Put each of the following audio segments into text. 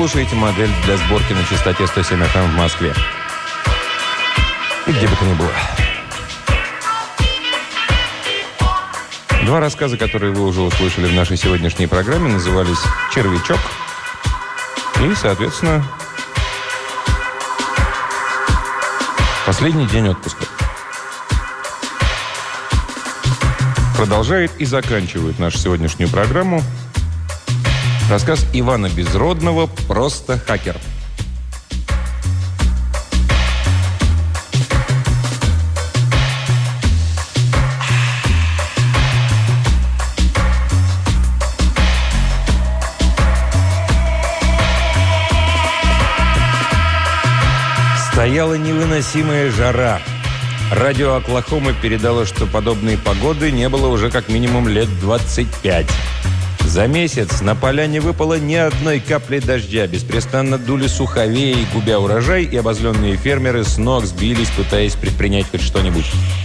слушаете модель для сборки на частоте 107 FM в Москве. И где бы то ни было. Два рассказа, которые вы уже услышали в нашей сегодняшней программе, назывались «Червячок» и, соответственно, «Последний день отпуска». Продолжает и заканчивает нашу сегодняшнюю программу рассказ Ивана Безродного «Просто хакер». Стояла невыносимая жара. Радио Оклахомы передало, что подобной погоды не было уже как минимум лет 25. За месяц на поля не выпало ни одной капли дождя. Беспрестанно дули суховеи, губя урожай, и обозленные фермеры с ног сбились, пытаясь предпринять хоть что-нибудь.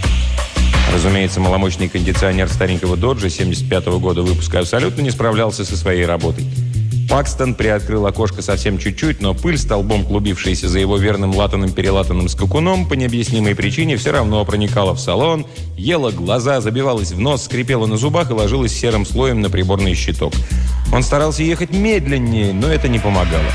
Разумеется, маломощный кондиционер старенького «Доджа» 75-го года выпуска абсолютно не справлялся со своей работой. Пакстон приоткрыл окошко совсем чуть-чуть, но пыль, столбом клубившаяся за его верным латаным-перелатанным скакуном, по необъяснимой причине все равно проникала в салон, ела глаза, забивалась в нос, скрипела на зубах и ложилась серым слоем на приборный щиток. Он старался ехать медленнее, но это не помогало.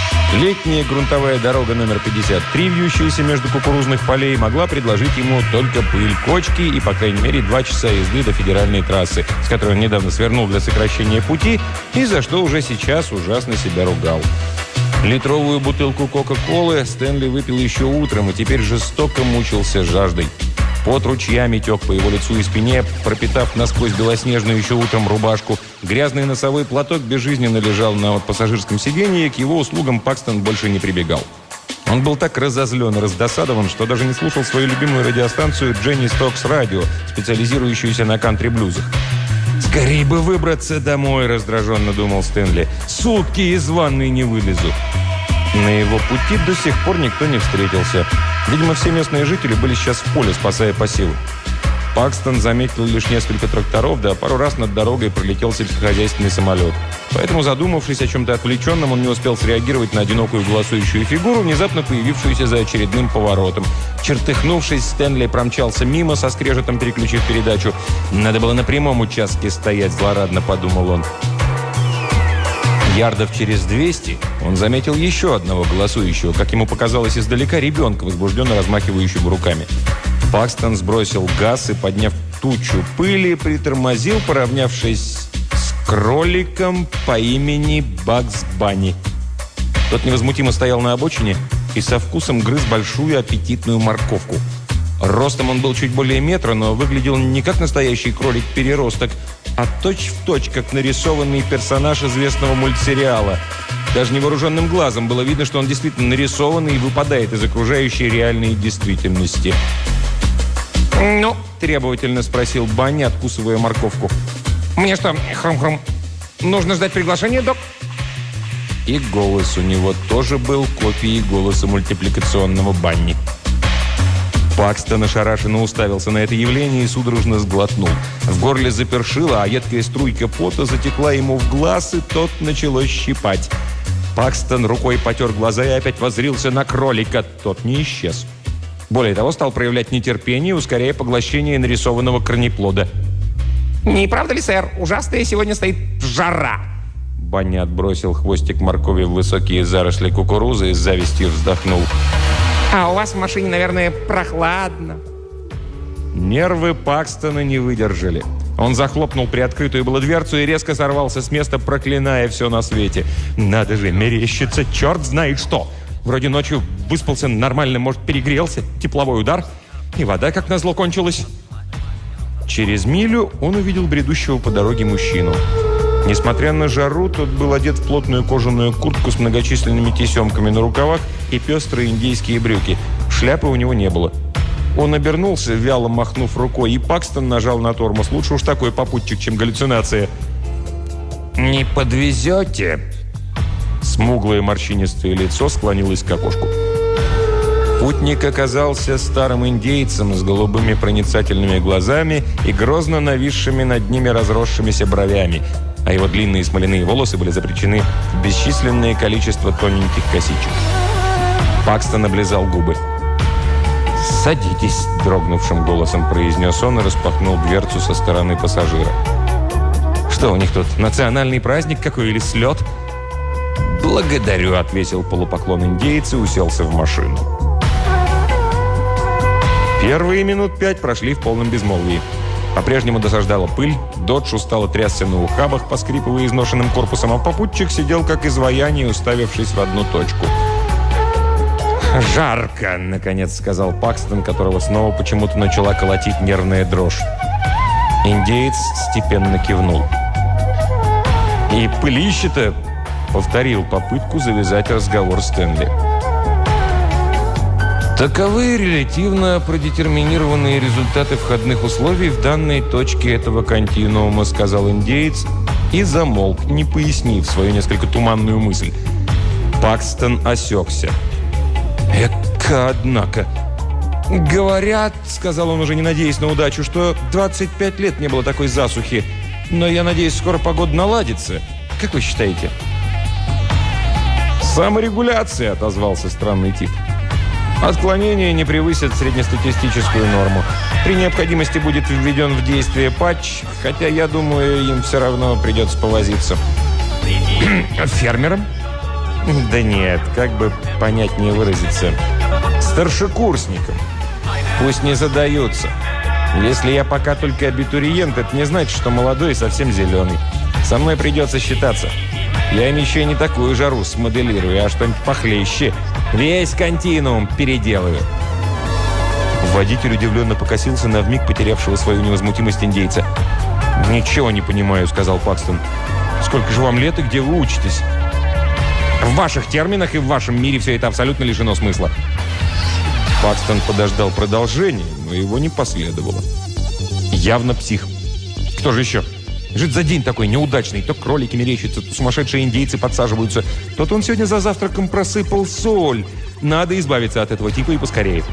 Летняя грунтовая дорога номер 53, вьющаяся между кукурузных полей, могла предложить ему только пыль, кочки и, по крайней мере, 2 часа езды до федеральной трассы, с которой он недавно свернул для сокращения пути и за что уже сейчас ужасно себя ругал. Литровую бутылку Кока-Колы Стэнли выпил еще утром и теперь жестоко мучился жаждой. Пот ручьями тек по его лицу и спине, пропитав насквозь белоснежную еще утром рубашку. Грязный носовой платок безжизненно лежал на пассажирском сиденье, и к его услугам Пакстон больше не прибегал. Он был так разозлен и раздосадован, что даже не слушал свою любимую радиостанцию «Дженни Стокс Радио», специализирующуюся на кантри-блюзах. «Скорей бы выбраться домой», — раздраженно думал Стэнли. «Сутки из ванной не вылезу». На его пути до сих пор никто не встретился. Видимо, все местные жители были сейчас в поле, спасая посевы. Пакстон заметил лишь несколько тракторов, да пару раз над дорогой пролетел сельскохозяйственный самолет. Поэтому, задумавшись о чем-то отвлеченном, он не успел среагировать на одинокую голосующую фигуру, внезапно появившуюся за очередным поворотом. Чертыхнувшись, Стэнли промчался мимо, со скрежетом переключив передачу. «Надо было на прямом участке стоять», — злорадно подумал он. Ярдов через 200 он заметил еще одного голосующего, как ему показалось издалека, ребенка, возбужденно размахивающего руками. Пакстон сбросил газ и, подняв тучу пыли, притормозил, поравнявшись с кроликом по имени Бакс Банни. Тот невозмутимо стоял на обочине и со вкусом грыз большую аппетитную морковку. Ростом он был чуть более метра, но выглядел не как настоящий кролик-переросток, а точь-в-точь, как нарисованный персонаж известного мультсериала. Даже невооруженным глазом было видно, что он действительно нарисованный и выпадает из окружающей реальной действительности. «Ну?» – требовательно спросил Банни, откусывая морковку. «Мне что, хрум-хрум, нужно ждать приглашения, док?» И голос у него тоже был копией голоса мультипликационного Банни. Пакстон ошарашенно уставился на это явление и судорожно сглотнул. В горле запершило, а едкая струйка пота затекла ему в глаз, и тот начало щипать. Пакстон рукой потер глаза и опять воззрился на кролика. Тот не исчез. Более того, стал проявлять нетерпение, ускоряя поглощение нарисованного корнеплода. «Не правда ли, сэр? Ужасная сегодня стоит жара!» Банни отбросил хвостик моркови в высокие заросли кукурузы и с завистью вздохнул. «А у вас в машине, наверное, прохладно». Нервы Пакстона не выдержали. Он захлопнул приоткрытую было дверцу и резко сорвался с места, проклиная все на свете. «Надо же, мерещится черт знает что! Вроде ночью выспался нормально, может, перегрелся, тепловой удар, и вода, как назло, кончилась». Через милю он увидел бредущего по дороге мужчину. Несмотря на жару, тот был одет в плотную кожаную куртку с многочисленными тесемками на рукавах и пестрые индейские брюки. Шляпы у него не было. Он обернулся, вяло махнув рукой, и Пакстон нажал на тормоз. Лучше уж такой попутчик, чем галлюцинация. «Не подвезете?» Смуглое морщинистое лицо склонилось к окошку. Путник оказался старым индейцем с голубыми проницательными глазами и грозно нависшими над ними разросшимися бровями. а его длинные смоляные волосы были запрячены в бесчисленное количество тоненьких косичек. Пакстон облизал губы. «Садитесь», – дрогнувшим голосом произнес он и распахнул дверцу со стороны пассажира. «Что у них тут, национальный праздник какой или слет?» «Благодарю», – отвесил полупоклон индейец и уселся в машину. Первые минут 5 прошли в полном безмолвии. По-прежнему досаждала пыль, Додж устало трясся на ухабах, поскрипывая изношенным корпусом, а попутчик сидел как изваяние, уставившись в одну точку. «Жарко», — наконец сказал Пакстон, которого снова почему-то начала колотить нервная дрожь. Индеец степенно кивнул. «И пылище-то», — повторил попытку завязать разговор Стэнли. «Таковы релятивно продетерминированные результаты входных условий в данной точке этого континуума», — сказал индеец и замолк, не пояснив свою несколько туманную мысль. Пакстон осекся. «Эка, однако!» «Говорят, — сказал он, уже не надеясь на удачу, — что 25 лет не было такой засухи. Но я надеюсь, скоро погода наладится. Как вы считаете?» «Саморегуляция», — отозвался странный тип. «Отклонения не превысят среднестатистическую норму. При необходимости будет введен в действие патч, хотя, я думаю, им все равно придется повозиться». «Фермерам?» «Да нет, как бы понятнее выразиться. Старшекурсникам. Пусть не задаются. Если я пока только абитуриент, это не значит, что молодой и совсем зеленый. Со мной придется считаться. Я им еще и не такую жару смоделирую, а что-нибудь похлеще. Весь континуум переделаю». Водитель удивленно покосился на вмиг потерявшего свою невозмутимость индейца. «Ничего не понимаю», — сказал Пакстон. «Сколько же вам лет и где вы учитесь?» «В ваших терминах и в вашем мире все это абсолютно лишено смысла». Пакстон подождал продолжения, но его не последовало. «Явно псих. Кто же еще? Жить за день такой неудачный. То кролики мерещатся, то сумасшедшие индейцы подсаживаются. Тот он сегодня за завтраком просыпал соль. Надо избавиться от этого типа и поскорее».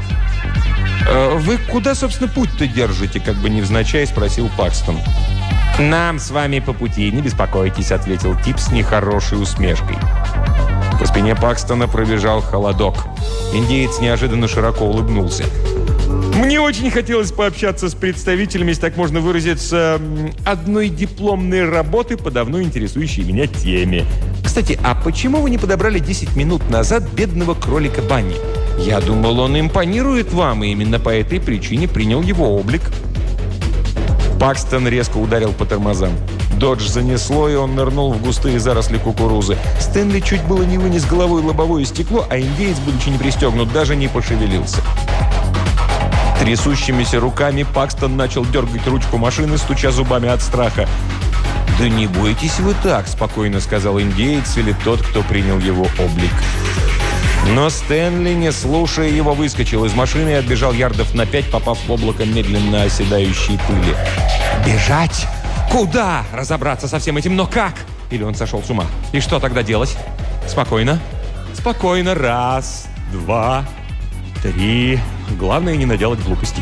«Вы куда, собственно, путь-то держите?» Как бы невзначай спросил Пакстон. «Нам с вами по пути, не беспокойтесь», — ответил тип с нехорошей усмешкой. По спине Пакстона пробежал холодок. Индеец неожиданно широко улыбнулся. «Мне очень хотелось пообщаться с представителями, если так можно выразиться, одной дипломной работы по давно интересующей меня теме. Кстати, а почему вы не подобрали 10 минут назад бедного кролика Банни? Я думал, он импонирует вам, и именно по этой причине принял его облик». Пакстон резко ударил по тормозам. Додж занесло, и он нырнул в густые заросли кукурузы. Стэнли чуть было не вынес головой лобовое стекло, а индеец, будучи не пристегнут, даже не пошевелился. Трясущимися руками Пакстон начал дергать ручку машины, стуча зубами от страха. «Да не бойтесь вы так», — спокойно сказал индеец или тот, кто принял его облик. Но Стэнли, не слушая его, выскочил из машины и отбежал ярдов на 5, попав в облако медленно оседающей пыли. «Бежать? Куда? Разобраться со всем этим, но как? Или он сошел с ума? И что тогда делать? Спокойно. Спокойно. 1, 2, 3. Главное, не наделать глупостей».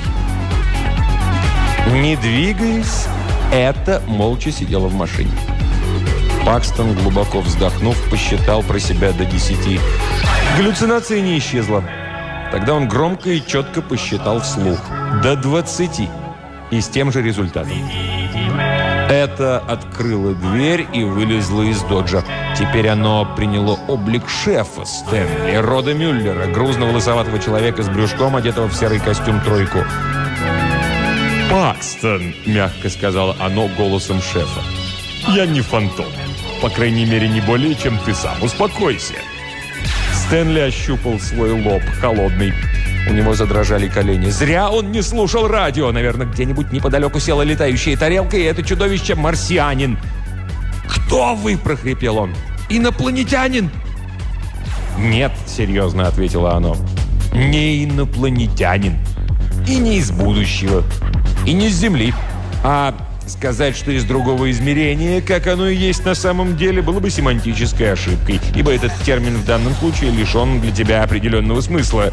Не двигаясь, это молча сидела в машине. Пакстон, глубоко вздохнув, посчитал про себя до 10. Галлюцинация не исчезла. Тогда он громко и четко посчитал вслух. До 20. И с тем же результатом. Это открыло дверь и вылезло из доджа. Теперь оно приняло облик шефа Стэнли, Рода Мюллера, грузного лысоватого человека с брюшком, одетого в серый костюм-тройку. «Пакстон», — мягко сказала оно голосом шефа, — «я не фантом. По крайней мере, не более, чем ты сам. Успокойся». Стэнли ощупал свой лоб, холодный. У него задрожали колени. Зря он не слушал радио. Наверное, где-нибудь неподалеку села летающая тарелка, и это чудовище — марсианин. «Кто вы?» — прохрипел он. «Инопланетянин?» «Нет», — серьезно ответило оно. «Не инопланетянин. И не из будущего. И не с Земли. А сказать, что из другого измерения, как оно и есть на самом деле, было бы семантической ошибкой, ибо этот термин в данном случае лишен для тебя определенного смысла».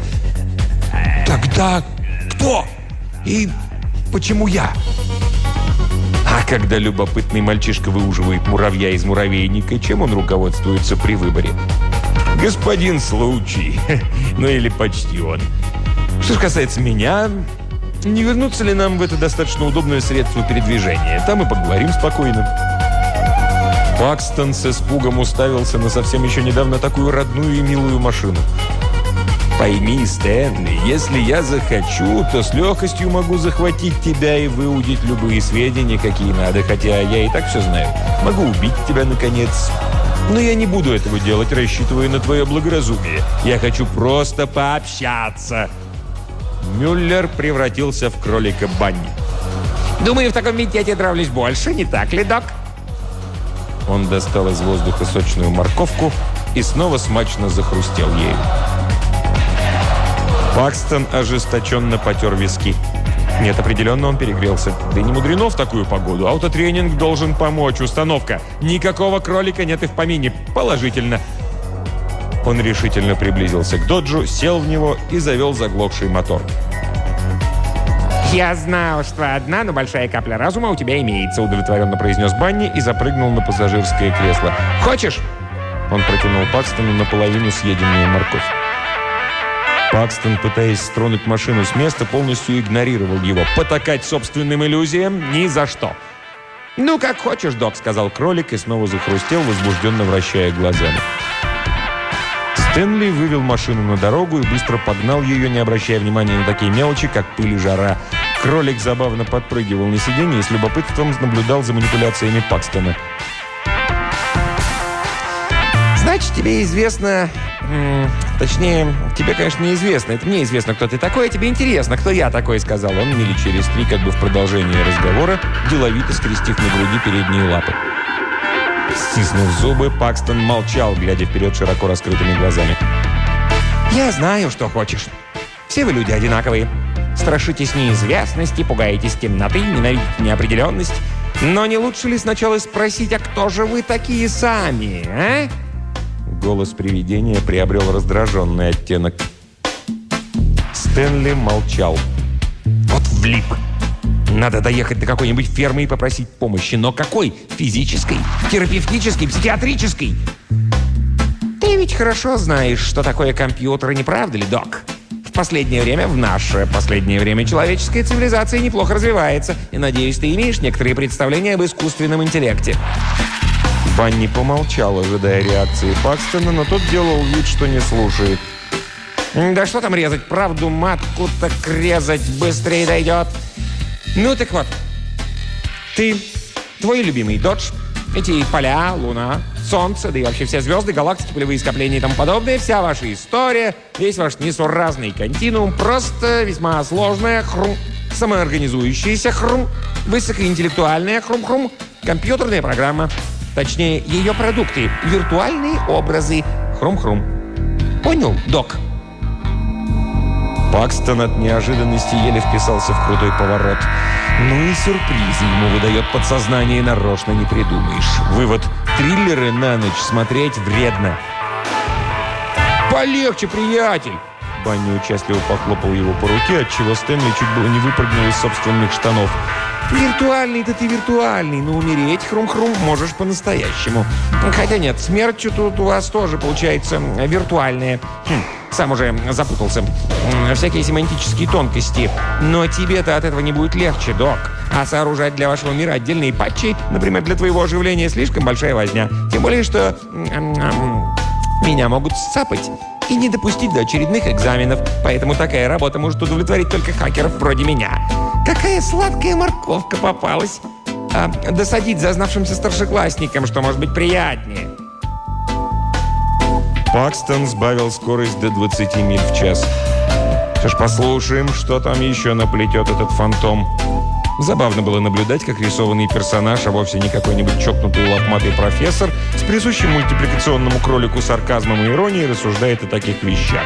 «Тогда кто? И почему я?» А когда любопытный мальчишка выуживает муравья из муравейника, чем он руководствуется при выборе? Господин случай. Ну или почти он. Что же касается меня, не вернуться ли нам в это достаточно удобное средство передвижения? Там и поговорим спокойно. Пакстон с испугом уставился на совсем еще недавно такую родную и милую машину. «Пойми, Стэнли, если я захочу, то с легкостью могу захватить тебя и выудить любые сведения, какие надо, хотя я и так все знаю. Могу убить тебя, наконец. Но я не буду этого делать, рассчитывая на твое благоразумие. Я хочу просто пообщаться». Мюллер превратился в кролика Банни. «Думаю, в таком виде я тебе нравлюсь больше, не так ли, док?» Он достал из воздуха сочную морковку и снова смачно захрустел ею. Пакстон ожесточенно потер виски. Нет, определенно он перегрелся. Да и не мудрено в такую погоду. Аутотренинг должен помочь. Установка. Никакого кролика нет и в помине. Положительно. Он решительно приблизился к доджу, сел в него и завел заглохший мотор. «Я знал, что одна, но большая капля разума у тебя имеется», удовлетворенно произнес Банни и запрыгнул на пассажирское кресло. «Хочешь?» Он протянул Пакстону наполовину съеденную морковь. Пакстон, пытаясь стронуть машину с места, полностью игнорировал его. Потакать собственным иллюзиям ни за что. «Ну, как хочешь, док», — сказал кролик и снова захрустел, возбужденно вращая глазами. Стэнли вывел машину на дорогу и быстро погнал ее, не обращая внимания на такие мелочи, как пыль и жара. Кролик забавно подпрыгивал на сиденье и с любопытством наблюдал за манипуляциями Пакстона. «Значит, тебе известно... Точнее, тебе, конечно, неизвестно. Это мне известно, кто ты такой, а тебе интересно, кто я такой», — сказал он мили через 3, как бы в продолжении разговора, деловито скрестив на груди передние лапы. Стиснув зубы, Пакстон молчал, глядя вперед широко раскрытыми глазами. «Я знаю, что хочешь. Все вы люди одинаковые. Страшитесь неизвестности, пугаетесь темноты, ненавидите неопределенность. Но не лучше ли сначала спросить, а кто же вы такие сами, а?» Голос привидения приобрел раздраженный оттенок. Стэнли молчал. «Вот влип! Надо доехать до какой-нибудь фермы и попросить помощи. Но какой? Физической? Терапевтической? Психиатрической? Ты ведь хорошо знаешь, что такое компьютер, не правда ли, док? В наше последнее время человеческая цивилизация неплохо развивается. И, надеюсь, ты имеешь некоторые представления об искусственном интеллекте». Банни помолчал, ожидая реакции Пакстона, но тот делал вид, что не слушает. «Да что там резать? Правду матку так резать быстрее дойдет». «Ну так вот, твой любимый додж, эти поля, луна, солнце, да и вообще все звезды, галактики, полевые скопления и тому подобное, вся ваша история, весь ваш несуразный континуум, просто весьма сложная, самоорганизующаяся, высокоинтеллектуальная, компьютерная программа. Точнее, ее продукты, виртуальные образы, Понял, док?» Пакстон от неожиданности еле вписался в крутой поворот. Ну и сюрпризы ему выдает подсознание, нарочно не придумаешь. Вывод: триллеры на ночь смотреть вредно. «Полегче, приятель!» Банни участливо похлопал его по руке, отчего Стэнли чуть было не выпрыгнул из собственных штанов. «Виртуальный-то ты виртуальный, но умереть, можешь по-настоящему. Хотя нет, смерть тут у вас тоже получается виртуальная. Сам уже запутался. Всякие семантические тонкости. Но тебе-то от этого не будет легче, док. А сооружать для вашего мира отдельные патчи, например, для твоего оживления, слишком большая возня. Тем более, что меня могут сцапать и не допустить до очередных экзаменов. Поэтому такая работа может удовлетворить только хакеров вроде меня. Какая сладкая морковка попалась. Досадить зазнавшимся старшеклассникам, что может быть приятнее». Пакстон сбавил скорость до 20 миль в час. Что ж, послушаем, что там еще наплетет этот фантом. Забавно было наблюдать, как рисованный персонаж, а вовсе не какой-нибудь чокнутый лохматый профессор, с присущим мультипликационному кролику сарказмом и иронией рассуждает о таких вещах.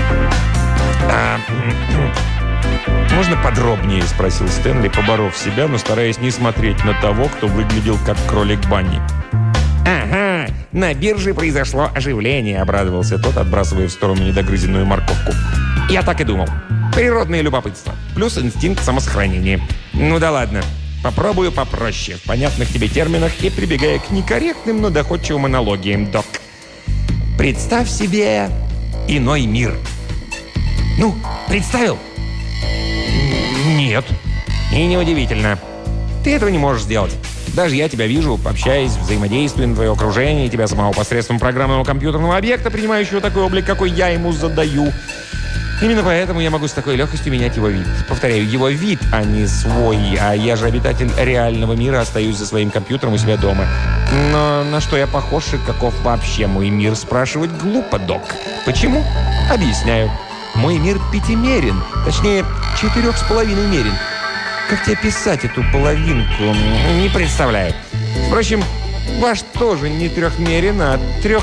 «Можно подробнее?» – спросил Стэнли, поборов себя, но стараясь не смотреть на того, кто выглядел как кролик Банни. «Ага, на бирже произошло оживление», – обрадовался тот, отбрасывая в сторону недогрызенную морковку. «Я так и думал. Природное любопытство. Плюс инстинкт самосохранения. Ну да ладно. попробую попроще, в понятных тебе терминах и прибегая к некорректным, но доходчивым аналогиям, док. Представь себе иной мир. Ну, представил? Нет. И неудивительно. Ты этого не можешь сделать. Даже я тебя вижу, общаясь, взаимодействуя на твое окружение, тебя самого посредством программного компьютерного объекта, принимающего такой облик, какой я ему задаю. Именно поэтому я могу с такой легкостью менять его вид. Повторяю, его вид, а не свой. А я же обитатель реального мира, остаюсь за своим компьютером у себя дома. Но на что я похож и каков вообще мой мир, спрашивать глупо, док. Почему? Объясняю. Мой мир пятимерен, точнее, 4,5-мерен. Как тебе писать эту половинку? Не представляю. Впрочем, ваш тоже не трехмерен, а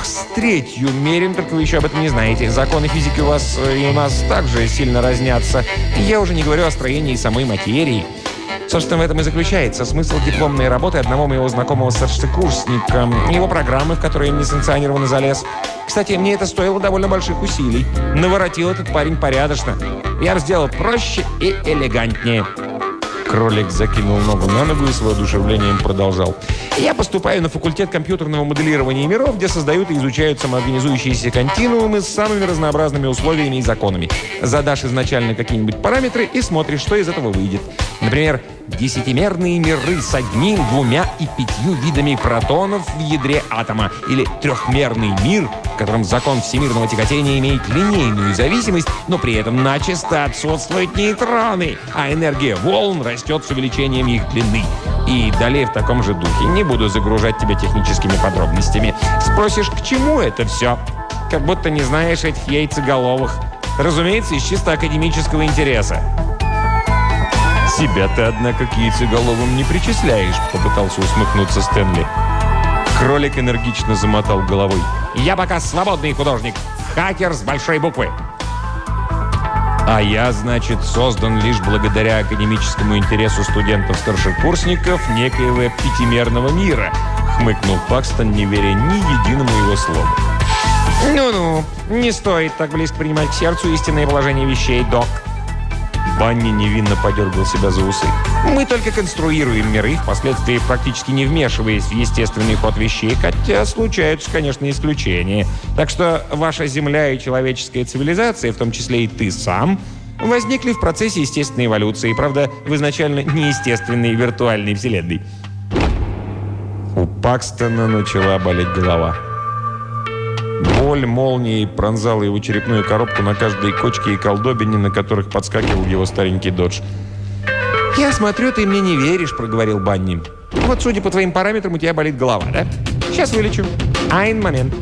3/3 только вы еще об этом не знаете. Законы физики у вас и у нас также сильно разнятся. Я уже не говорю о строении самой материи. Собственно, в этом и заключается смысл дипломной работы одного моего знакомого старшекурсника, его программы, в которой я несанкционированно залез. Кстати, мне это стоило довольно больших усилий. Наворотил этот парень порядочно. Я сделал проще и элегантнее. Кролик закинул ногу на ногу и с воодушевлением продолжал. Я поступаю на факультет компьютерного моделирования миров, где создают и изучают самоорганизующиеся континуумы с самыми разнообразными условиями и законами. Задашь изначально какие-нибудь параметры и смотришь, что из этого выйдет. Например, 10-мерные миры с 1, 2 и 5 видами протонов в ядре атома. Или 3-мерный мир, в котором закон всемирного тяготения имеет линейную зависимость, но при этом начисто отсутствуют нейтроны, а энергия волн растет с увеличением их длины. И далее в таком же духе. Не буду загружать тебя техническими подробностями. Спросишь, к чему это все? Как будто не знаешь этих яйцеголовых. Разумеется, из чисто академического интереса. «Себя ты, однако, к яйцеголовым не причисляешь», — попытался усмехнуться Стэнли. Кролик энергично замотал головой. «Я пока свободный художник. Хакер с большой буквы». «А я, значит, создан лишь благодаря академическому интересу студентов-старшекурсников некоего пятимерного мира», — хмыкнул Пакстон, не веря ни единому его слову. «Ну-ну, не стоит так близко принимать к сердцу истинное положение вещей, док». Банни невинно подергал себя за усы. «Мы только конструируем миры, впоследствии практически не вмешиваясь в естественный ход вещей, хотя случаются, конечно, исключения. Так что ваша Земля и человеческая цивилизация, в том числе и ты сам, возникли в процессе естественной эволюции, правда, в изначально неестественной виртуальной вселенной». У Пакстона начала болеть голова. Боль молнией пронзала его черепную коробку на каждой кочке и колдобине, на которых подскакивал его старенький додж. «Я смотрю, ты мне не веришь», — проговорил Банни. «Вот, судя по твоим параметрам, у тебя болит голова, да? Сейчас вылечу. Айн момент».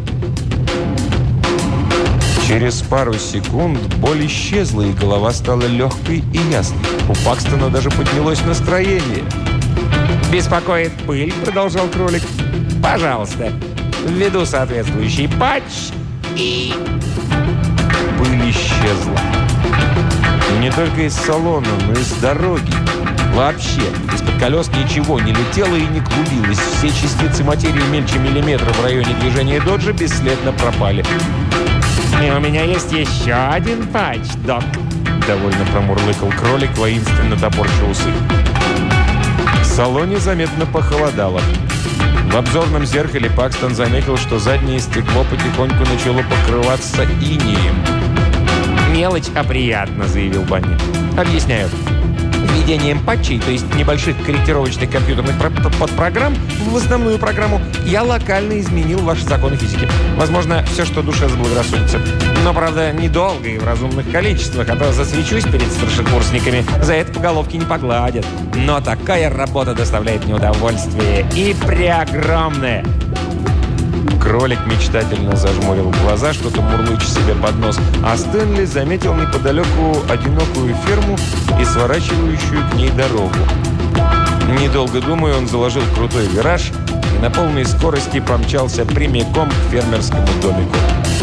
Через пару секунд боль исчезла, и голова стала легкой и ясной. У Пакстона даже поднялось настроение. «Беспокоит пыль», — продолжал кролик. «Пожалуйста, введу соответствующий патч и...» Пыль исчезла. И не только из салона, но и с дороги. Вообще, из-под колес ничего не летело и не клубилось. Все частицы материи мельче миллиметра в районе движения доджа бесследно пропали. «И у меня есть еще один патч, док», — довольно промурлыкал кролик, воинственно топорща усы. В салоне заметно похолодало. В обзорном зеркале Пакстон заметил, что заднее стекло потихоньку начало покрываться инеем. «Мелочь, а приятно», — заявил Банни. «Объясняю. Введением патчей, то есть небольших корректировочных компьютерных подпрограмм, в основную программу я локально изменил ваши законы физики. Возможно, все, что душе заблагорассудится. Но, правда, недолго и в разумных количествах, а то засвечусь перед старшекурсниками, за это по головке не погладят. Но такая работа доставляет мне удовольствие. И преогромное». Кролик мечтательно зажмурил глаза, что-то мурлыча себе под нос, а Стэнли заметил неподалеку одинокую ферму и сворачивающую к ней дорогу. Недолго думая, он заложил крутой вираж и на полной скорости помчался прямиком к фермерскому домику.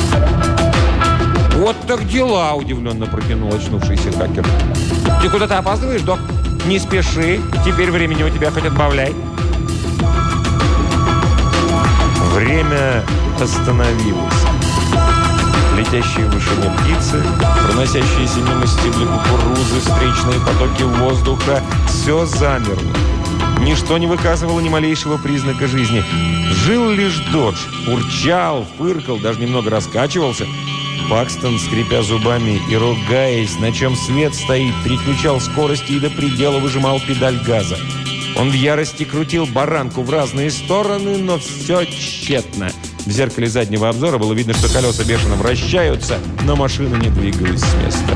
«Вот так дела!» – удивленно протянул очнувшийся хакер. «Ты куда-то опаздываешь, док? Не спеши, теперь времени у тебя хоть отбавляй». Время остановилось. Летящие в вышине птицы, проносящиеся мимо стебли кукурузы, встречные потоки воздуха — все замерло. Ничто не выказывало ни малейшего признака жизни. Жил лишь Додж. Урчал, фыркал, даже немного раскачивался. Пакстон, скрипя зубами и ругаясь, на чем свет стоит, переключал скорости и до предела выжимал педаль газа. Он в ярости крутил баранку в разные стороны, но все тщетно. В зеркале заднего обзора было видно, что колеса бешено вращаются, но машина не двигалась с места.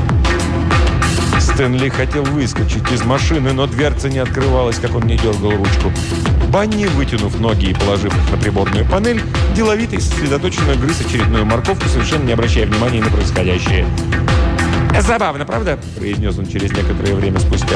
Стэнли хотел выскочить из машины, но дверца не открывалась, как он не дергал ручку. Банни, вытянув ноги и положив их на приборную панель, деловито и сосредоточенно грыз очередную морковку, совершенно не обращая внимания на происходящее. «Забавно, правда?» – произнес он через некоторое время спустя.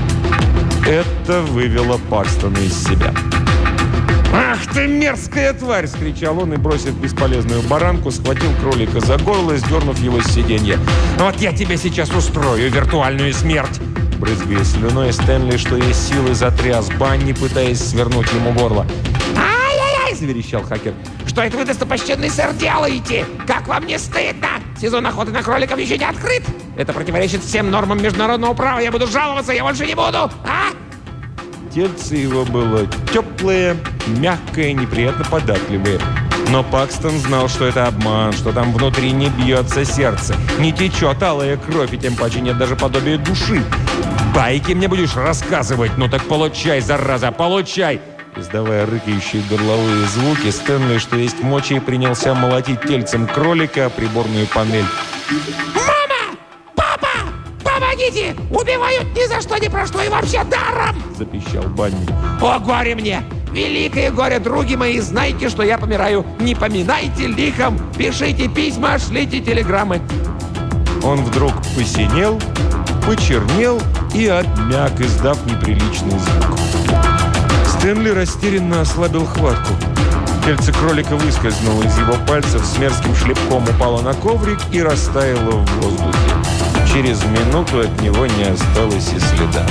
Это вывело Пакстона из себя. «Ах ты, мерзкая тварь!» – скричал он и, бросив бесполезную баранку, схватил кролика за горло, сдернув его с сиденья. «Вот я тебе сейчас устрою виртуальную смерть!» Брызгая слюной, Стэнли, что есть силы, затряс Банни, пытаясь свернуть ему горло. «Ай-яй-яй!» – заверещал хакер. «Что это вы, достопочтенный сэр, делаете? Как вам не стыдно? Сезон охоты на кроликов еще не открыт! Это противоречит всем нормам международного права! Я буду жаловаться, я больше не буду! А?» Тельце его было теплое, мягкое, неприятно податливое. Но Пакстон знал, что это обман, что там внутри не бьется сердце, не течет алая кровь, и тем паче нет даже подобия души. «Байки мне будешь рассказывать? Ну так получай, зараза, получай!» Издавая рыкающие горловые звуки, Стэнли, что есть мочи, принялся молотить тельцем кролика о приборную панель. «Мама! Папа! Помогите! Убивают ни за что, ни про что и вообще даром!» – запищал Банни. «О, горе мне! Великое горе, други мои! Знайте, что я помираю! Не поминайте лихом! Пишите письма, шлите телеграммы!» Он вдруг посинел, почернел и обмяк, издав неприличный звук. Стэнли растерянно ослабил хватку. Тельце кролика выскользнуло из его пальцев, с мерзким шлепком упало на коврик и растаяло в воздухе. Через минуту от него не осталось и следа.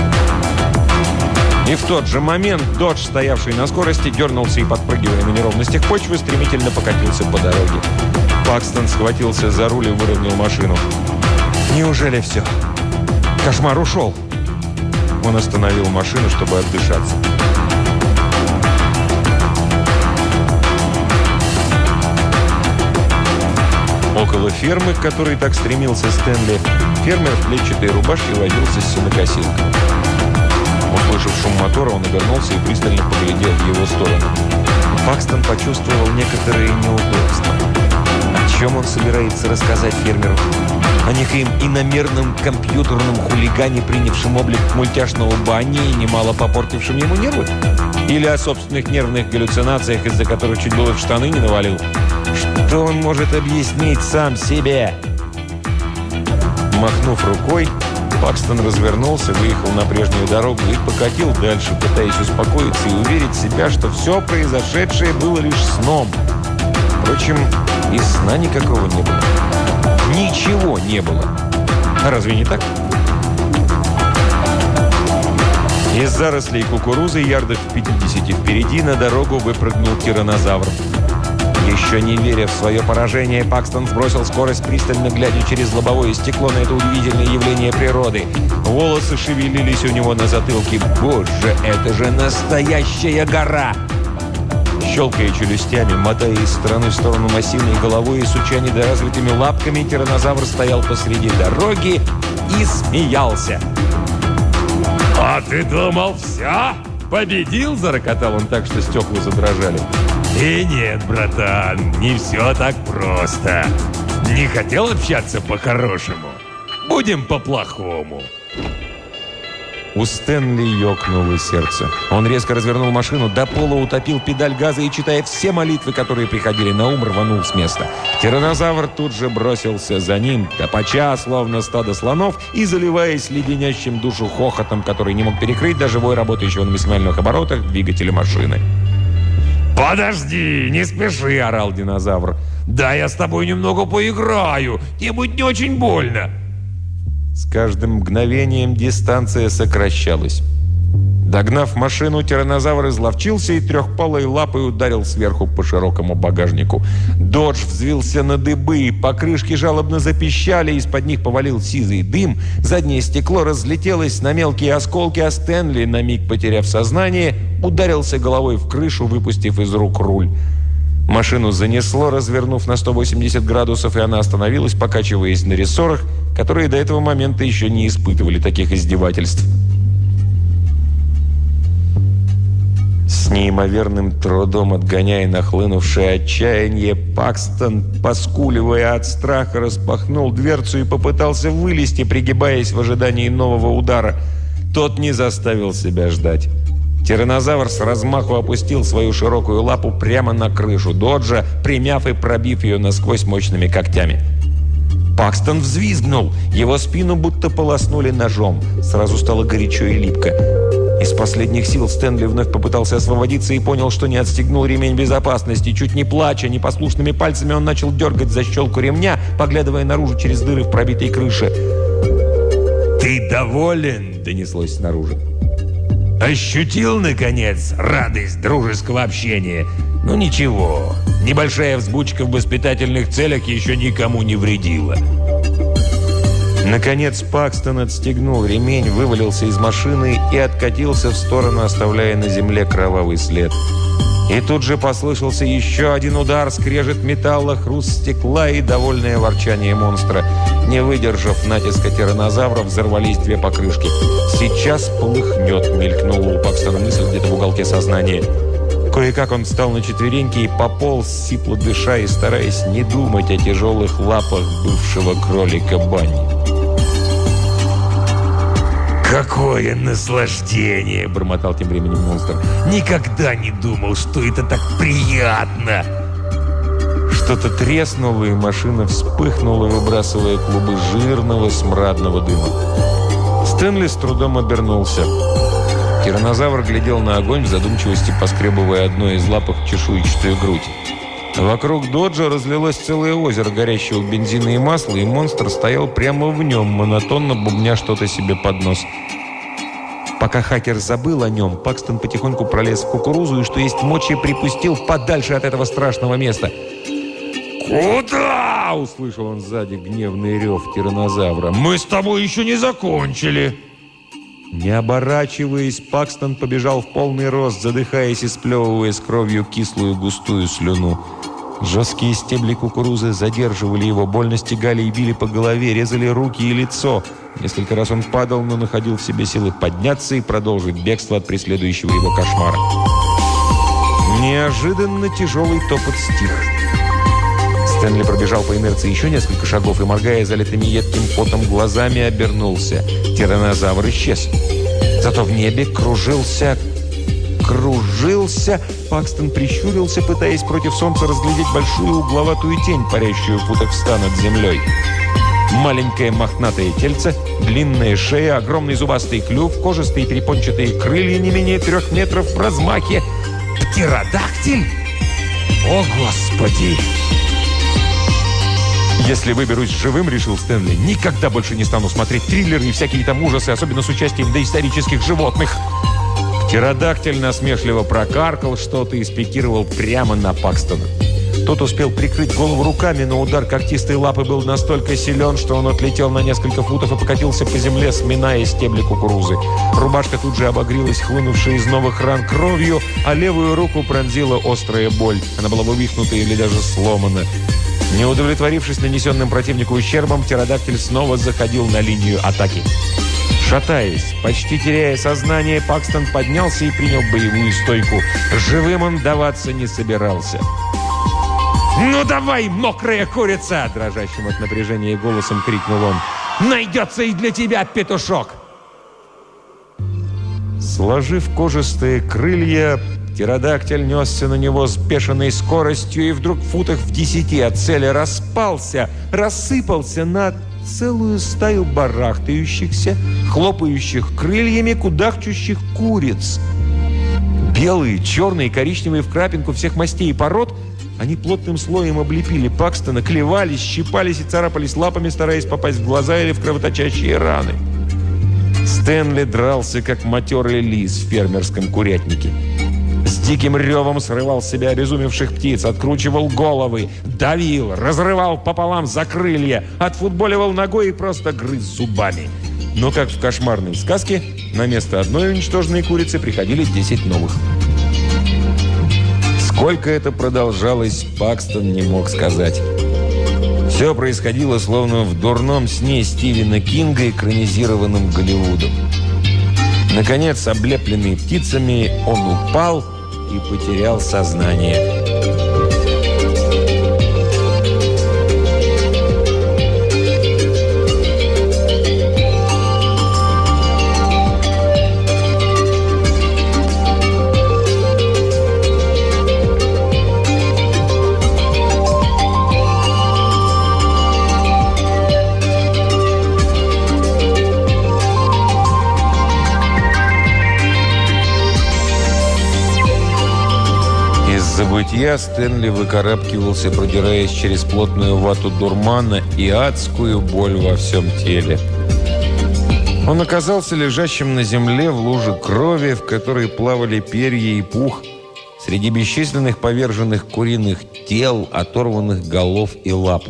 И в тот же момент Додж, стоявший на скорости, дернулся и, подпрыгивая на неровностях почвы, стремительно покатился по дороге. Пакстон схватился за руль и выровнял машину. «Неужели все? Кошмар ушел!» Он остановил машину, чтобы отдышаться. Около фермы, к которой так стремился Стэнли, фермер в клетчатой рубашке возился с сенокосилкой. Услышав шум мотора, он обернулся и пристально поглядел в его сторону. Пакстон почувствовал некоторые неудобства. О чем он собирается рассказать фермеру? О некоем иномерном компьютерном хулигане, принявшем облик мультяшного Банни и немало попортившем ему нервы? Или о собственных нервных галлюцинациях, из-за которых чуть было в штаны не навалил? Что он может объяснить сам себе? Махнув рукой, Пакстон развернулся, выехал на прежнюю дорогу и покатил дальше, пытаясь успокоиться и уверить себя, что все произошедшее было лишь сном. Впрочем, и сна никакого не было. Ничего не было. А разве не так? Из зарослей кукурузы ярдов в 50 впереди на дорогу выпрыгнул тираннозавр. Еще не веря в свое поражение, Пакстон сбросил скорость, пристально глядя через лобовое стекло на это удивительное явление природы. Волосы шевелились у него на затылке. Боже, это же настоящая гора! Щелкая челюстями, мотая из стороны в сторону массивной головой и суча недоразвитыми лапками, тираннозавр стоял посреди дороги и смеялся. «А ты думал, все? Победил?» – зарокотал он так, что стекла задрожали. «И нет, братан, не все так просто. Не хотел общаться по-хорошему? Будем по-плохому». У Стэнли ёкнуло сердце. Он резко развернул машину, до пола утопил педаль газа и, читая все молитвы, которые приходили на ум, рванул с места. Тираннозавр тут же бросился за ним, топача, словно стадо слонов, и заливаясь леденящим душу хохотом, который не мог перекрыть даже вой работающего на максимальных оборотах двигателя машины. «Подожди, не спеши!» – орал динозавр. «Да я с тобой немного поиграю, тебе будет не очень больно!» С каждым мгновением дистанция сокращалась. Догнав машину, тираннозавр изловчился и трехпалой лапой ударил сверху по широкому багажнику. «Додж» взвился на дыбы, покрышки жалобно запищали, из-под них повалил сизый дым, заднее стекло разлетелось на мелкие осколки, а Стэнли, на миг потеряв сознание, ударился головой в крышу, выпустив из рук руль. Машину занесло, развернув на 180 градусов, и она остановилась, покачиваясь на рессорах, которые до этого момента еще не испытывали таких издевательств. С неимоверным трудом отгоняя нахлынувшее отчаяние, Пакстон, поскуливая от страха, распахнул дверцу и попытался вылезти, пригибаясь в ожидании нового удара. Тот не заставил себя ждать. Тираннозавр с размаху опустил свою широкую лапу прямо на крышу «Доджа», примяв и пробив ее насквозь мощными когтями. Пакстон взвизгнул. Его спину будто полоснули ножом. Сразу стало горячо и липко. Из последних сил Стэнли вновь попытался освободиться и понял, что не отстегнул ремень безопасности. Чуть не плача, непослушными пальцами он начал дергать защелку ремня, поглядывая наружу через дыры в пробитой крыше. «Ты доволен?» – донеслось снаружи. «Ощутил, наконец, радость дружеского общения? Ну ничего, небольшая взбучка в воспитательных целях еще никому не вредила». Наконец Пакстон отстегнул ремень, вывалился из машины и откатился в сторону, оставляя на земле кровавый след. И тут же послышался еще один удар, скрежет металла, хруст стекла и довольное ворчание монстра. Не выдержав натиска тираннозавра, взорвались две покрышки. «Сейчас полыхнет», — мелькнула у Пакстона мысль где-то в уголке сознания. Кое-как он встал на четвереньки и пополз, сипло дыша и стараясь не думать о тяжелых лапах бывшего кролика Банни. «Какое наслаждение!» – бормотал тем временем монстр. «Никогда не думал, что это так приятно!» Что-то треснуло, и машина вспыхнула, выбрасывая клубы жирного смрадного дыма. Стэнли с трудом обернулся. Тираннозавр глядел на огонь в задумчивости, поскребывая одной из лапок чешуйчатую грудь. Вокруг «Доджа» разлилось целое озеро горящего бензина и масла, и монстр стоял прямо в нем, монотонно бубня что-то себе под нос. Пока хакер забыл о нем, Пакстон потихоньку пролез в кукурузу и, что есть мочи, припустил подальше от этого страшного места. «Куда?» – услышал он сзади гневный рев тираннозавра. «Мы с тобой еще не закончили!» Не оборачиваясь, Пакстон побежал в полный рост, задыхаясь и сплевывая с кровью кислую густую слюну. Жесткие стебли кукурузы задерживали его, больно стегали и били по голове, резали руки и лицо. Несколько раз он падал, но находил в себе силы подняться и продолжить бегство от преследующего его кошмара. Неожиданно тяжелый топот стих. Стэнли пробежал по инерции еще несколько шагов и, моргая залитыми едким потом глазами, обернулся. Тираннозавр исчез. Зато в небе кружился. Пакстон прищурился, пытаясь против солнца разглядеть большую угловатую тень, парящую в футах в 100 над землей. Маленькое мохнатое тельце, длинная шея, огромный зубастый клюв, кожистые перепончатые крылья не менее 3 метров в размахе. Птеродактиль? О, Господи! «Если выберусь живым, — решил Стэнли, — никогда больше не стану смотреть триллеры и всякие там ужасы, особенно с участием доисторических животных». Птеродактиль насмешливо прокаркал что-то и спикировал прямо на Пакстона. Тот успел прикрыть голову руками, но удар когтистой лапы был настолько силен, что он отлетел на несколько футов и покатился по земле, сминая стебли кукурузы. Рубашка тут же обогрелась, хлынувшей из новых ран кровью, а левую руку пронзила острая боль. Она была вывихнута или даже сломана. Не удовлетворившись нанесенным противнику ущербом, птеродактиль снова заходил на линию атаки. Шатаясь, почти теряя сознание, Пакстон поднялся и принял боевую стойку. Живым он даваться не собирался. «Ну давай, мокрая курица!» – дрожащим от напряжения голосом крикнул он. «Найдется и для тебя петушок!» Сложив кожистые крылья, птеродактиль несся на него с бешеной скоростью и вдруг в футах в 10 от цели рассыпался на целую стаю барахтающихся, хлопающих крыльями, кудахчущих куриц. Белые, черные, коричневые в крапинку всех мастей и пород, они плотным слоем облепили Пакстона, клевались, щипались и царапались лапами, стараясь попасть в глаза или в кровоточащие раны. Стэнли дрался, как матерый лис в фермерском курятнике. С диким ревом срывал с себя обезумевших птиц, откручивал головы, давил, разрывал пополам за крылья, отфутболивал ногой и просто грыз зубами. Но, как в кошмарной сказке, на место одной уничтоженной курицы приходили 10 новых. Сколько это продолжалось, Пакстон не мог сказать. Все происходило словно в дурном сне Стивена Кинга, экранизированном Голливудом. Наконец, облепленный птицами, он упал и потерял сознание. Из забытья Стэнли выкарабкивался, продираясь через плотную вату дурмана и адскую боль во всем теле. Он оказался лежащим на земле в луже крови, в которой плавали перья и пух, среди бесчисленных поверженных куриных тел, оторванных голов и лап.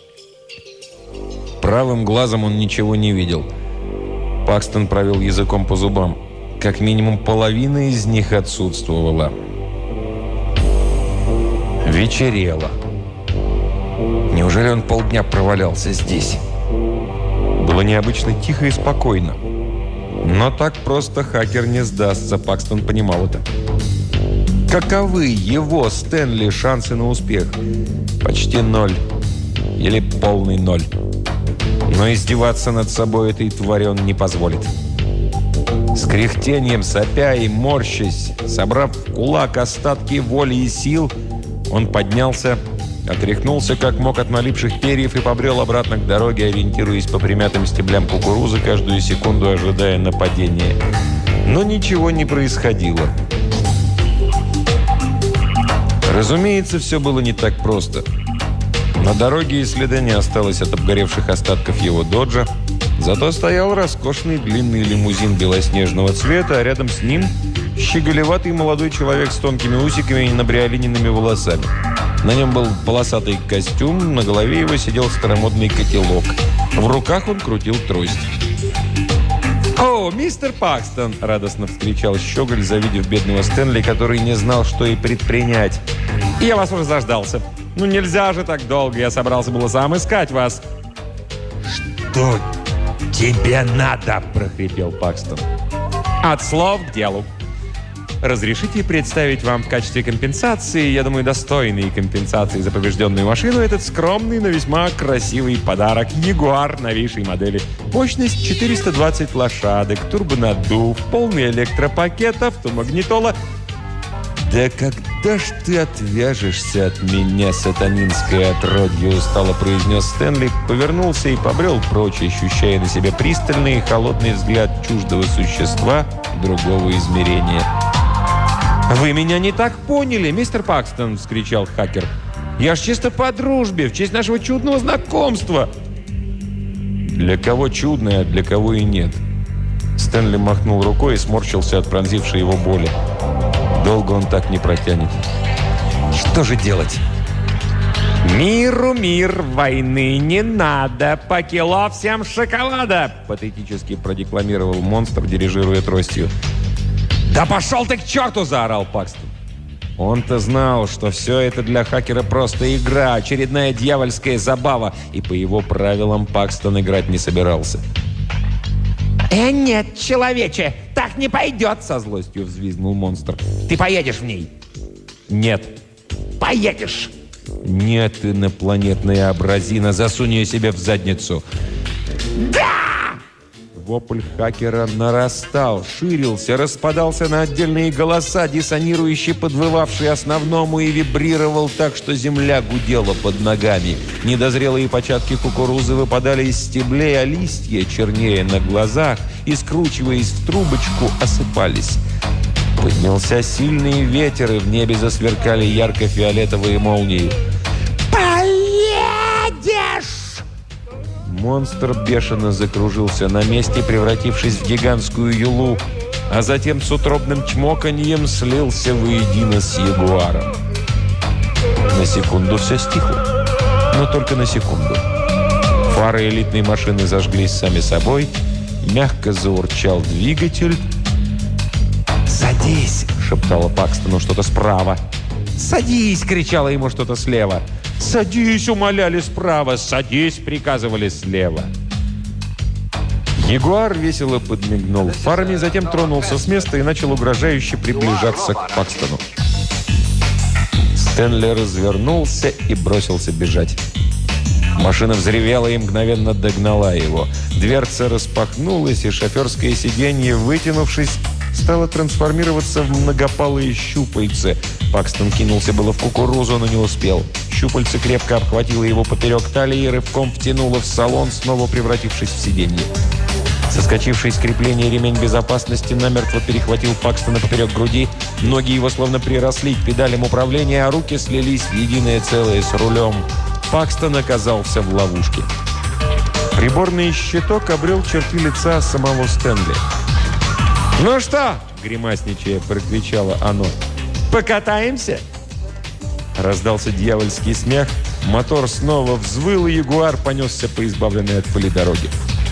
Правым глазом он ничего не видел. Пакстон провел языком по зубам. Как минимум половина из них отсутствовала. Вечерело. Неужели он полдня провалялся здесь? Было необычно тихо и спокойно. Но так просто хакер не сдастся, Пакстон понимал это. Каковы его, Стэнли, шансы на успех? Почти 0. Или полный 0. Но издеваться над собой этой твари он не позволит. С кряхтением, сопя и морщась, собрав в кулак остатки воли и сил, он поднялся, отряхнулся как мог от налипших перьев и побрел обратно к дороге, ориентируясь по примятым стеблям кукурузы, каждую секунду ожидая нападения. Но ничего не происходило. Разумеется, все было не так просто. На дороге и следа не осталось от обгоревших остатков его доджа, зато стоял роскошный длинный лимузин белоснежного цвета, а рядом с ним щеголеватый молодой человек с тонкими усиками и набриолиненными волосами. На нем был полосатый костюм, на голове его сидел старомодный котелок. В руках он крутил трость. «О, мистер Пакстон!» – радостно вскричал щеголь, завидев бедного Стэнли, который не знал, что и предпринять. «Я вас уже заждался. Ну нельзя же так долго, я собрался было сам искать вас». «Что тебе надо?» – прохрипел Пакстон. «От слов к делу. Разрешите представить вам в качестве компенсации, я думаю, достойной компенсации за поврежденную машину, этот скромный, но весьма красивый подарок. Ягуар новейшей модели. Мощность 420 лошадок, турбонаддув, полный электропакет, автомагнитола. «Да когда ж ты отвяжешься от меня, сатанинское отродье?» устало произнес Стэнли, повернулся и побрел прочь, ощущая на себе пристальный и холодный взгляд чуждого существа другого измерения. «Вы меня не так поняли, мистер Пакстон!» – вскричал хакер. «Я ж чисто по дружбе, в честь нашего чудного знакомства!» Для кого чудное, а для кого и нет. Стэнли махнул рукой и сморщился от пронзившей его боли. Долго он так не протянет. Что же делать? «Миру мир, войны не надо, по кило всем шоколада!» патетически продекламировал монстр, дирижируя тростью. «Да пошел ты к черту!» – заорал Пакстон. Он-то знал, что все это для хакера просто игра, очередная дьявольская забава, и по его правилам Пакстон играть не собирался. «Нет, человече, так не пойдет!» – со злостью взвизгнул монстр. «Ты поедешь в ней?» «Нет». «Поедешь!» «Нет, инопланетная абразина, засунь ее себе в задницу!» «Да!» Вопль хакера нарастал, ширился, распадался на отдельные голоса, диссонирующие, подвывавшие основному, и вибрировал так, что земля гудела под ногами. Недозрелые початки кукурузы выпадали из стеблей, а листья, чернея на глазах и скручиваясь в трубочку, осыпались. Поднялся сильный ветер, и в небе засверкали ярко-фиолетовые молнии. «Поедешь!» Монстр бешено закружился на месте, превратившись в гигантскую юлу, а затем с утробным чмоканьем слился воедино с Ягуаром. На секунду все стихло, но только на секунду. Фары элитной машины зажглись сами собой, мягко заурчал двигатель. «Садись!» — шептала Пакстону что-то справа. «Садись!» — кричало ему что-то слева. «Садись!» — умоляли справа. «Садись!» — приказывали слева. Ягуар весело подмигнул фарами, затем тронулся с места и начал угрожающе приближаться к Пакстону. Стэнли развернулся и бросился бежать. Машина взревела и мгновенно догнала его. Дверца распахнулась, и шоферское сиденье, вытянувшись, стало трансформироваться в многопалые щупальцы. Пакстон кинулся было в кукурузу, но не успел. Щупальце крепко обхватило его поперек талии и рывком втянуло в салон, снова превратившись в сиденье. Соскочивший с крепления ремень безопасности намертво перехватил Пакстона поперек груди. Ноги его словно приросли к педалям управления, а руки слились в единое целое с рулем. Пакстон оказался в ловушке. Приборный щиток обрел черты лица самого Стэнли. «Ну что?» — гримасничая, прокричало оно. «Покатаемся?» Раздался дьявольский смех, мотор снова взвыл, и Ягуар понесся по избавленной от пыли дороге.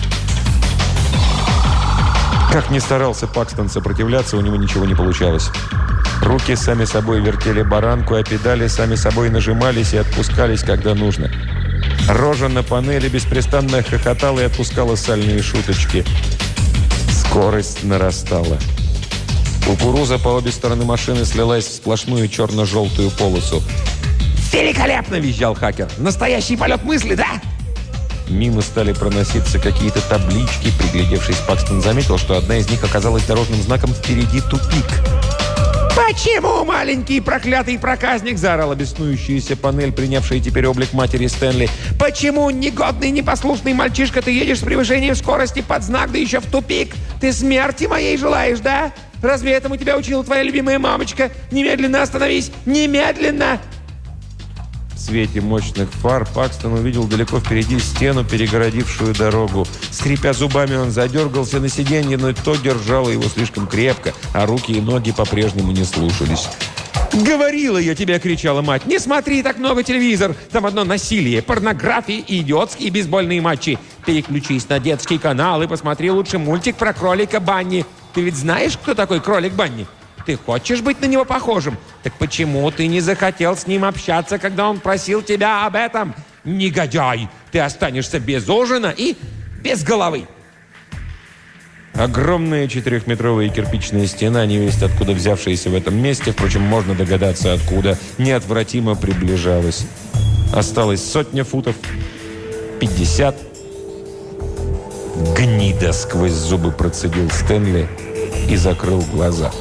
Как ни старался Пакстон сопротивляться, у него ничего не получалось. Руки сами собой вертели баранку, а педали сами собой нажимались и отпускались, когда нужно. Рожа на панели беспрестанно хохотала и отпускала сальные шуточки. Скорость нарастала. Кукуруза по обе стороны машины слилась в сплошную черно-желтую полосу. «Великолепно!» – визжал хакер. «Настоящий полет мысли, да?» Мимо стали проноситься какие-то таблички. Приглядевшись, Пакстон заметил, что одна из них оказалась дорожным знаком «Впереди тупик». «Почему, маленький проклятый проказник?» – заорала беснующаяся панель, принявшая теперь облик матери Стэнли. «Почему, негодный, непослушный мальчишка, ты едешь с превышением скорости под знак, да еще в тупик? Ты смерти моей желаешь, да? Разве этому тебя учила твоя любимая мамочка? Немедленно остановись! Немедленно!» В свете мощных фар Пакстон увидел далеко впереди стену, перегородившую дорогу. Скрипя зубами, он задергался на сиденье, но то держало его слишком крепко, а руки и ноги по-прежнему не слушались. «Говорила я тебе!» — кричала мать. «Не смотри так много телевизор! Там одно насилие, порнография и идиотские бейсбольные матчи! Переключись на детский канал и посмотри лучше мультик про кролика Банни! Ты ведь знаешь, кто такой кролик Банни? Ты хочешь быть на него похожим? Так почему ты не захотел с ним общаться, когда он просил тебя об этом? Негодяй! Ты останешься без ужина и без головы!» Огромная 4-метровая кирпичная стена, невесть откуда взявшаяся в этом месте, впрочем, можно догадаться откуда, неотвратимо приближалась. Осталось 100 футов, 50. «Гнида!» — сквозь зубы процедил Стэнли и закрыл глаза.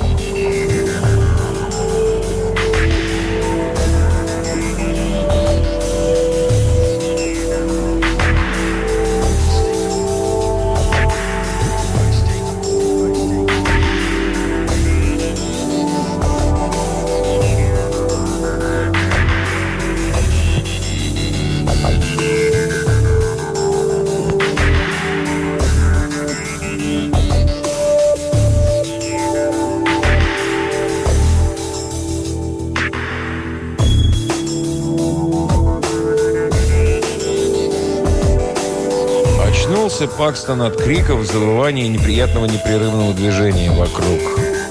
Пакстон от криков, завывания и неприятного непрерывного движения вокруг.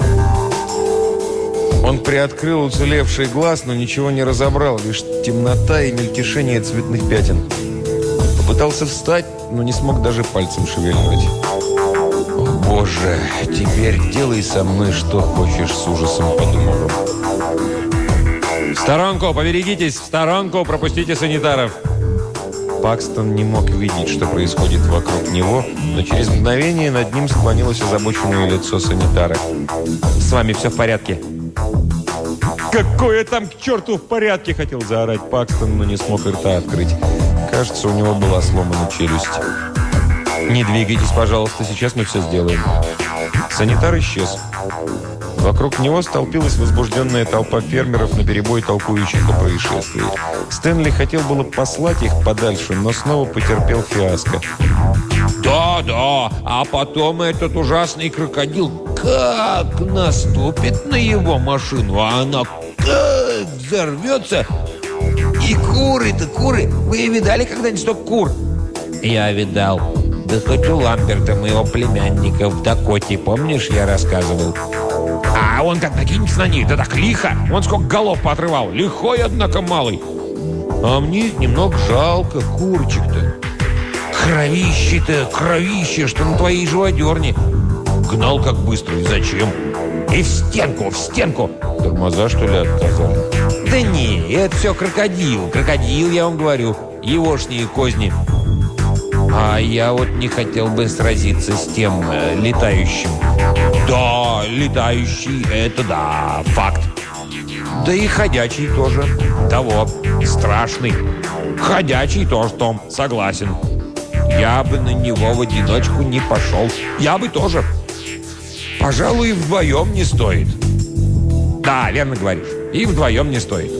Он приоткрыл уцелевший глаз, но ничего не разобрал, лишь темнота и мельтешение цветных пятен. Попытался встать, но не смог даже пальцем шевельнуть. «О, Боже, теперь делай со мной что хочешь», — с ужасом подумал он. «В сторонку, поберегитесь! В сторонку, пропустите санитаров!» Пакстон не мог видеть, что происходит вокруг него, но через мгновение над ним склонилось озабоченное лицо санитара. «С вами все в порядке?» «Какое там к черту в порядке?» — хотел заорать Пакстон, но не смог и рта открыть. Кажется, у него была сломана челюсть. «Не двигайтесь, пожалуйста, сейчас мы все сделаем». Санитар исчез. Вокруг него столпилась возбужденная толпа фермеров, наперебой толкующих о происшествии. Стэнли хотел было послать их подальше, но снова потерпел фиаско. Да, а потом этот ужасный крокодил как наступит на его машину, а она как взорвется. И куры-то, куры. Вы видали когда-нибудь столько кур? Я видал. Да хоть у Ламберта, моего племянника в Дакоте, помнишь, я рассказывал? А он как накинется на них, да так лихо. Он сколько голов поотрывал. Лихой, однако, малый. А мне их немного жалко, курочек-то. Кровище, что на твоей живодерне. Гнал как быстро и зачем? И в стенку. Тормоза, что ли, отказали? Да не, это все крокодил. Крокодил, я вам говорю. Егошние козни. А я вот не хотел бы сразиться с тем летающим. Да, летающий, это да, факт. Да и ходячий тоже. Того, страшный. Ходячий тоже, Том, согласен. Я бы на него в одиночку не пошел. Я бы тоже. Пожалуй, и вдвоем не стоит. Да, верно говоришь. И вдвоем не стоит.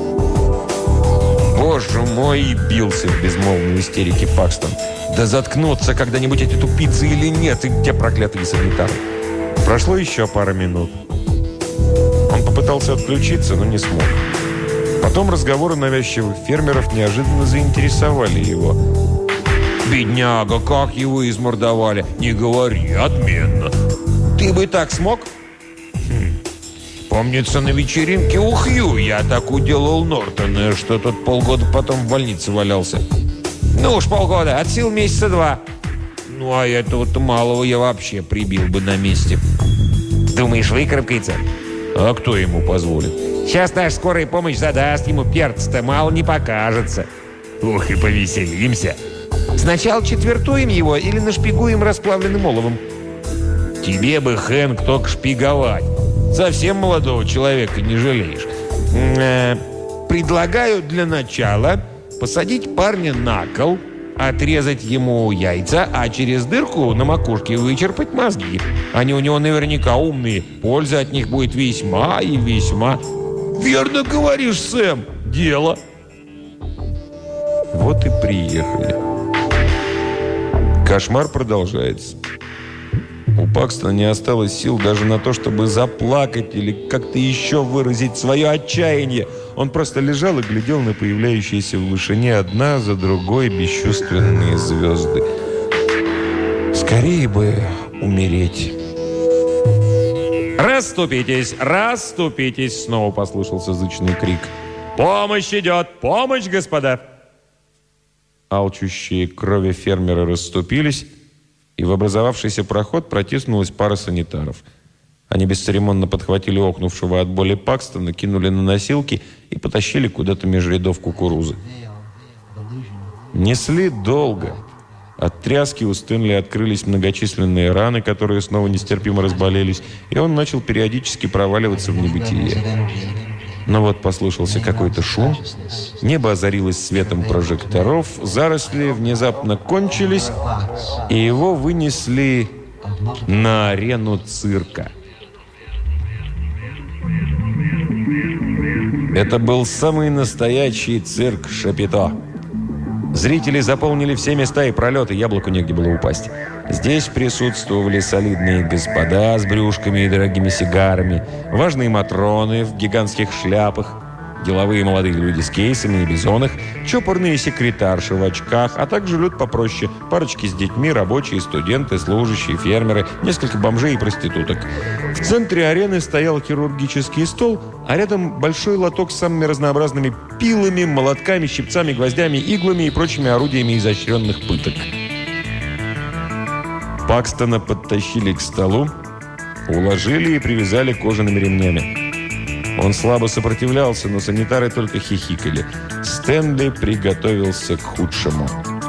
Боже мой, и бился в безмолвной истерике Пакстон. Да заткнутся когда-нибудь эти тупицы или нет, и где проклятые санитары? Прошло еще пара минут. Он попытался отключиться, но не смог. Потом разговоры навязчивых фермеров неожиданно заинтересовали его. Бедняга, как его измордовали. Не говори, отменно. Ты бы так смог? Помнится, на вечеринке у Хью я так уделал Нортона, что тот полгода потом в больнице валялся. Ну уж полгода, от сил месяца 2. Ну а этого-то малого я вообще прибил бы на месте. Думаешь, выкарабкается? А кто ему позволит? Сейчас наша скорая помощь задаст ему перца-то, мало не покажется. Ух, и повеселимся. Сначала четвертуем его или нашпигуем расплавленным оловом? Тебе бы, Хэнк, только шпиговать. Совсем молодого человека не жалеешь. Предлагаю для начала посадить парня на кол, отрезать ему яйца, а через дырку на макушке вычерпать мозги. Они у него наверняка умные. Польза от них будет весьма и весьма. Верно говоришь, Сэм. Дело. Вот и приехали. Кошмар продолжается. У Пакстона не осталось сил даже на то, чтобы заплакать или как-то еще выразить свое отчаяние. Он просто лежал и глядел на появляющиеся в вышине одна за другой бесчувственные звезды. Скорее бы умереть. «Расступитесь! Расступитесь!» Снова послышался зычный крик. «Помощь идет! Помощь, господа!» Алчущие крови фермеры расступились, и в образовавшийся проход протиснулась пара санитаров. Они бесцеремонно подхватили охнувшего от боли Пакстона, кинули на носилки и потащили куда-то меж рядов кукурузы. Несли долго. От тряски у Стэнли открылись многочисленные раны, которые снова нестерпимо разболелись, и он начал периодически проваливаться в небытие. Но вот послышался какой-то шум, небо озарилось светом прожекторов, заросли внезапно кончились, и его вынесли на арену цирка. Это был самый настоящий цирк Шапито. Зрители заполнили все места и пролеты, яблоку негде было упасть. Здесь присутствовали солидные господа с брюшками и дорогими сигарами, важные матроны в гигантских шляпах, деловые молодые люди с кейсами и бизонах, чопорные секретарши в очках, а также люд попроще, парочки с детьми, рабочие, студенты, служащие, фермеры, несколько бомжей и проституток. В центре арены стоял хирургический стол, а рядом большой лоток с самыми разнообразными пилами, молотками, щипцами, гвоздями, иглами и прочими орудиями изощренных пыток. Пакстона подтащили к столу, уложили и привязали кожаными ремнями. Он слабо сопротивлялся, но санитары только хихикали. Стэнли приготовился к худшему.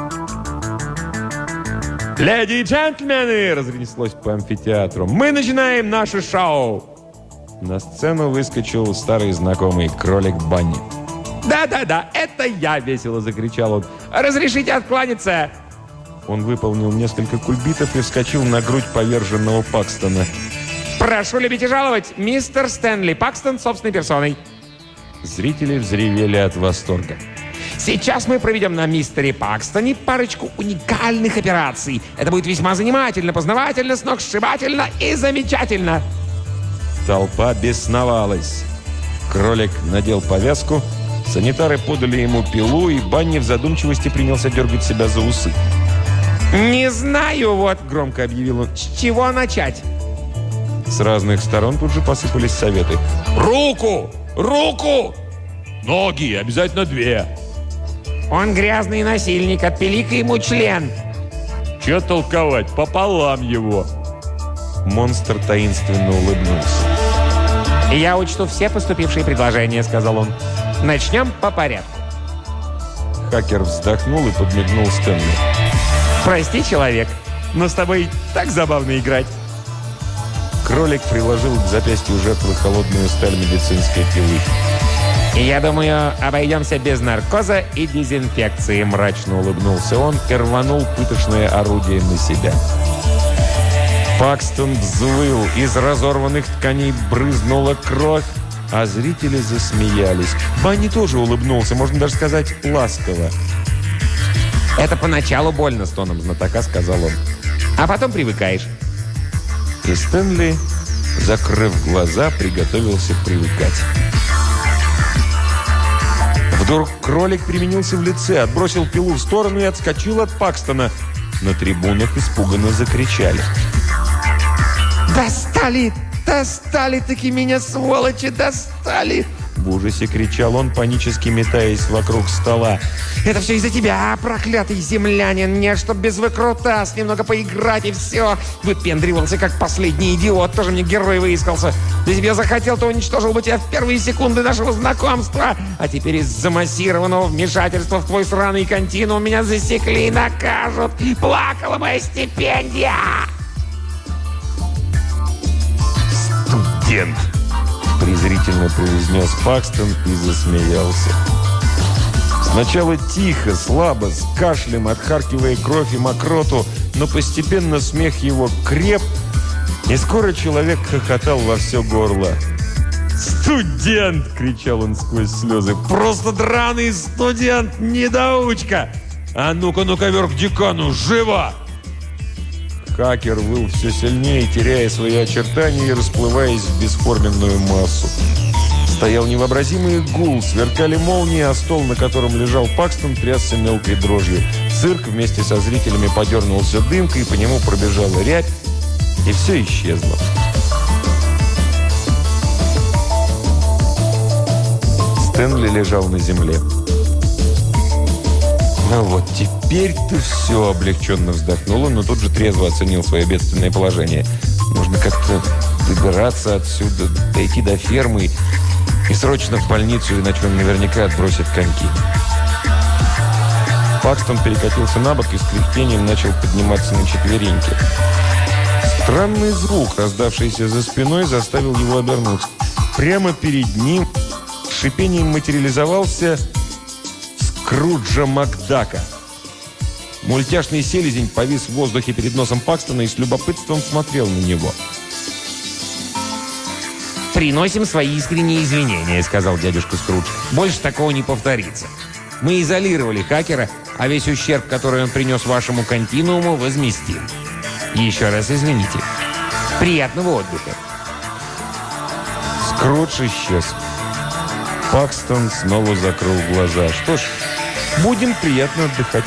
«Леди и джентльмены!» — разнеслось по амфитеатру. «Мы начинаем наше шоу!» На сцену выскочил старый знакомый кролик Банни. «Да-да-да, это я!» — весело закричал он. «Разрешите откланяться!» Он выполнил несколько кульбитов и вскочил на грудь поверженного Пакстона. Прошу любить и жаловать, мистер Стэнли Пакстон собственной персоной. Зрители взревели от восторга. Сейчас мы проведем на мистере Пакстоне парочку уникальных операций. Это будет весьма занимательно, познавательно, сногсшибательно и замечательно. Толпа бесновалась. Кролик надел повязку, санитары подали ему пилу, и Банни в задумчивости принялся дергать себя за усы. «Не знаю, вот», — громко объявил он, — «с чего начать?» С разных сторон тут же посыпались советы. «Руку! Руку! Ноги! Обязательно 2!» «Он грязный насильник, отпили-ка ему член!» «Че толковать? Пополам его!» Монстр таинственно улыбнулся. «Я учту все поступившие предложения», — сказал он. «Начнем по порядку». Хакер вздохнул и подмигнул Стэнли. «Прости, человек, но с тобой так забавно играть». Кролик приложил к запястью жертвы холодную сталь медицинской пилы. «Я думаю, обойдемся без наркоза и дезинфекции», — мрачно улыбнулся он и рванул пыточное орудие на себя. Пакстон взвыл, из разорванных тканей брызнула кровь, а зрители засмеялись. Банни тоже улыбнулся, можно даже сказать, ласково. «Это поначалу больно», — с тоном знатока сказал он. «А потом привыкаешь». И Стэнли, закрыв глаза, приготовился привыкать. Вдруг кролик переменился в лице, отбросил пилу в сторону и отскочил от Пакстона. На трибунах испуганно закричали. «Достали! Достали-таки меня, сволочи! Достали!» В ужасе кричал он, панически метаясь вокруг стола. «Это все из-за тебя, проклятый землянин! Мне, чтоб без выкрутас, немного поиграть и все!» Выпендривался, как последний идиот, тоже мне герой выискался. Если бы я захотел, то уничтожил бы тебя в первые секунды нашего знакомства. А теперь из-за массированного вмешательства в твой сраный континуум меня засекли и накажут. Плакала моя стипендия! «Студент!» – презрительно произнес Пакстон и засмеялся. Сначала тихо, слабо, с кашлем, отхаркивая кровь и мокроту, но постепенно смех его креп, и скоро человек хохотал во все горло. «Студент!» – кричал он сквозь слезы. «Просто драный студент, недоучка! А ну-ка, ну-ка, вверх к декану, живо!» Хакер выл все сильнее, теряя свои очертания и расплываясь в бесформенную массу. Стоял невообразимый гул, сверкали молнии, а стол, на котором лежал Пакстон, трясся мелкой дрожью. Цирк вместе со зрителями подернулся дымкой, по нему пробежала рябь, и все исчезло. Стэнли лежал на земле. «Ну вот теперь-то все», — облегченно вздохнул он, но тут же трезво оценил свое бедственное положение. «Нужно как-то добираться отсюда, дойти до фермы и срочно в больницу, иначе он наверняка отбросит коньки». Пакстон перекатился на бок и с кряхтением начал подниматься на четвереньки. Странный звук, раздавшийся за спиной, заставил его обернуться. Прямо перед ним с шипением материализовался Скруджа Макдака. Мультяшный селезень повис в воздухе перед носом Пакстона и с любопытством смотрел на него. «Приносим свои искренние извинения», — сказал дядюшка Скрудж. «Больше такого не повторится. Мы изолировали хакера, а весь ущерб, который он принес вашему континууму, возместим. Еще раз извините. Приятного отдыха». Скрудж исчез. Пакстон снова закрыл глаза. Что ж, будем приятно отдыхать.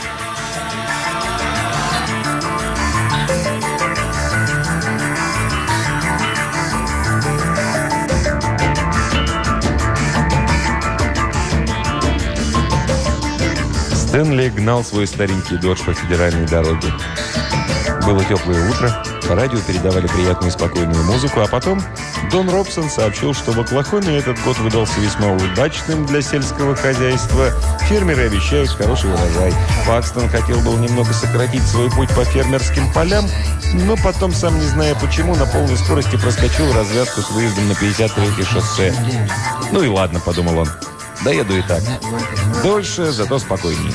Стэнли гнал свой старенький додж по федеральной дороге. Было теплое утро, по радио передавали приятную спокойную музыку, а потом Дон Робсон сообщил, что в Оклахоме этот год выдался весьма удачным для сельского хозяйства. Фермеры обещают хороший урожай. Пакстон хотел был немного сократить свой путь по фермерским полям, но потом, сам не зная почему, на полной скорости проскочил развязку с выездом на 53-й шоссе. «Ну и ладно», — подумал он, — «доеду и так. Дольше, зато спокойнее».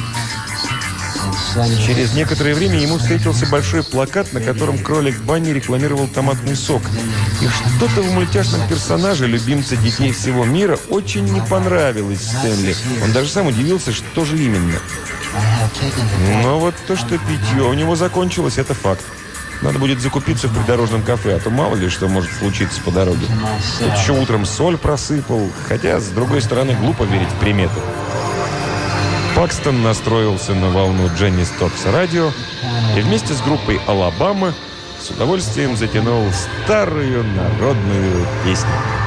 Через некоторое время ему встретился большой плакат, на котором кролик Банни рекламировал томатный сок. И что-то в мультяшном персонаже, любимце детей всего мира, очень не понравилось Стэнли. Он даже сам удивился, что же именно. Но вот то, что питье у него закончилось, это факт. Надо будет закупиться в придорожном кафе, а то мало ли что может случиться по дороге. Тут еще утром соль просыпал, хотя, с другой стороны, глупо верить в приметы. Пакстон настроился на волну Дженни Стокса радио и вместе с группой «Алабама» с удовольствием затянул старую народную песню.